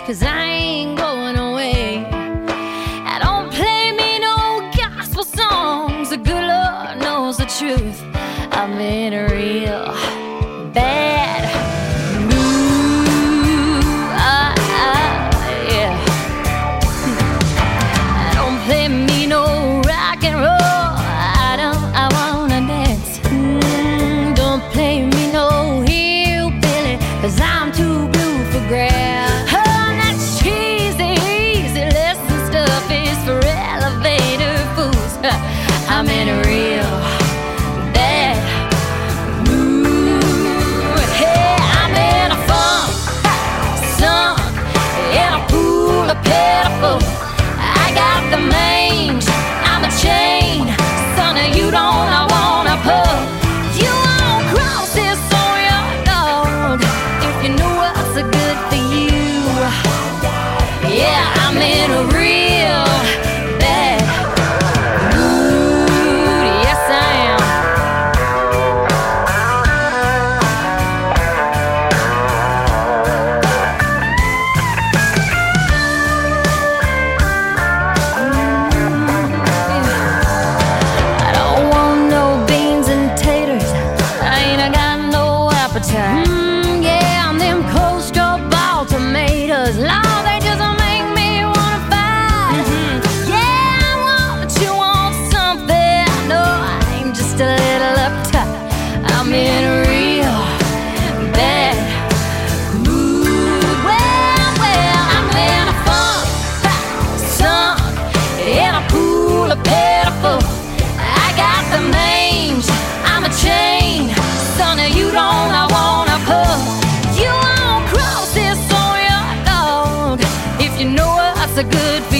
'cause I ain't going away. I don't play me no gospel songs. The good Lord knows the truth. I'm in a real bad mood. Yeah. I don't play me no rock and roll. I wanna dance. Don't play me no hillbilly, 'cause I'm too blue for grab. Oh, that cheesy, easy lesson stuff is for elevator fools. I'm in a real bad mood. Hey, I'm in a funk, sunk in a pool of pitiful. I got the mange, I'm a chain. Son of you don't I wanna pull. You won't cross this on your dog if you know what's good for you. Yeah, I'm in a real bad mood. Yes, I am. I don't want no beans and taters. I ain't got no appetite. Yeah, I'm them cold store-bought tomatoes. Lord, they just make me wanna fight. Yeah, I want what you want, something. No, I'm just a little uptight. I'm in a real bad mood. Well, I'm in a funk, sunk in a pool of pitiful. I got the mange, I'm a chain. Son of you don't I wanna pull. You won't cross this on your dog if you know what's a good